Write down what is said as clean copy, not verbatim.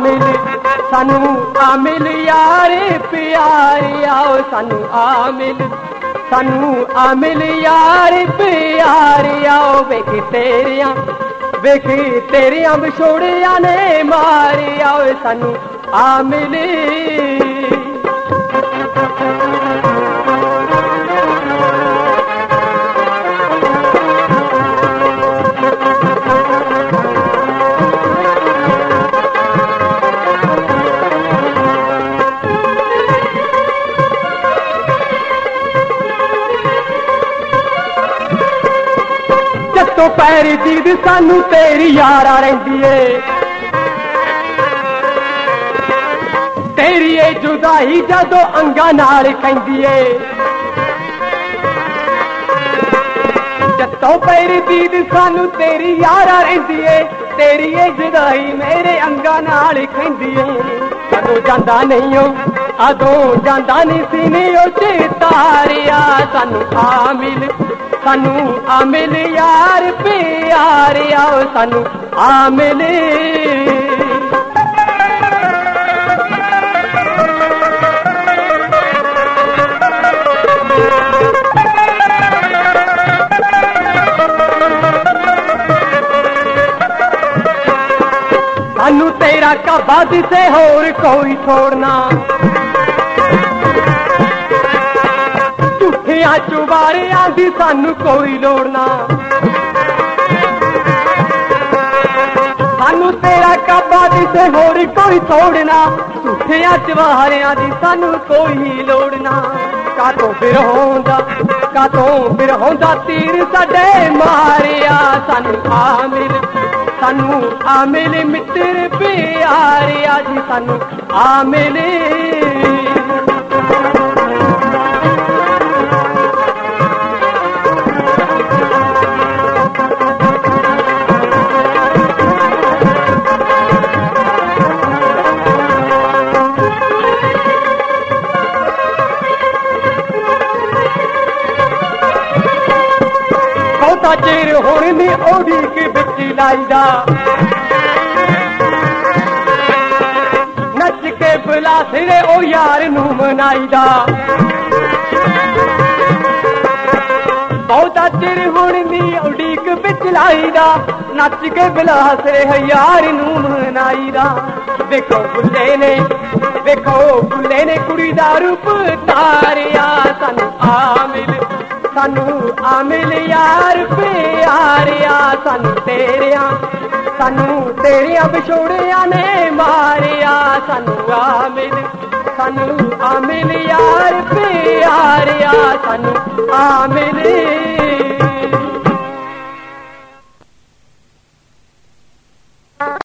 आमिल सानू आमिल यार प्यारिया सानू आमिल यार प्यारिया वेख तेरिया विछोड़िया ने मारिया सानू आमिल तो पैर दीद सानू तेरी यारा रहिंदी है तेरी ये जुदाई जदों अंगा नाल खैंदी है जत्तों पैर दीद सानू तेरी यारा रहिंदी है तेरी ये जुदाई मेरे अंगा नाल खैंदी है अदों जांदा नहीं हो अदों जांदा नहीं सीने चितारिया सानू आमिल यार प्यारिया सानू आमिल सानू तेरा काबा से होर कोई छोड़ना चुबारिया दी सानू कोई लोड़ना सानू तेरा काबा से होर कोई छोड़ना झूठिया चुबारिया दी सानू कोई लोड़ना कातों फिर होंदा तीर साडे मारिया सानू आमिल मित्र प्यारिया जी सानू आमिल चिर होने नी ओढ़ी के बिच लाईदा नच के बुला सिरे ओ यार नू मनाईदा बहुता चिर होने नी ओढ़ी के बिच लाईदा नच के बुला सिरे यार नू मनाईदा देखो बुले ने कुड़ी दा रूप तारिया सानू आमिल यार प्यारिया सानू तेरिया विछोड़िया ने मारिया सानू आमिल यार प्यारिया सानू आमिल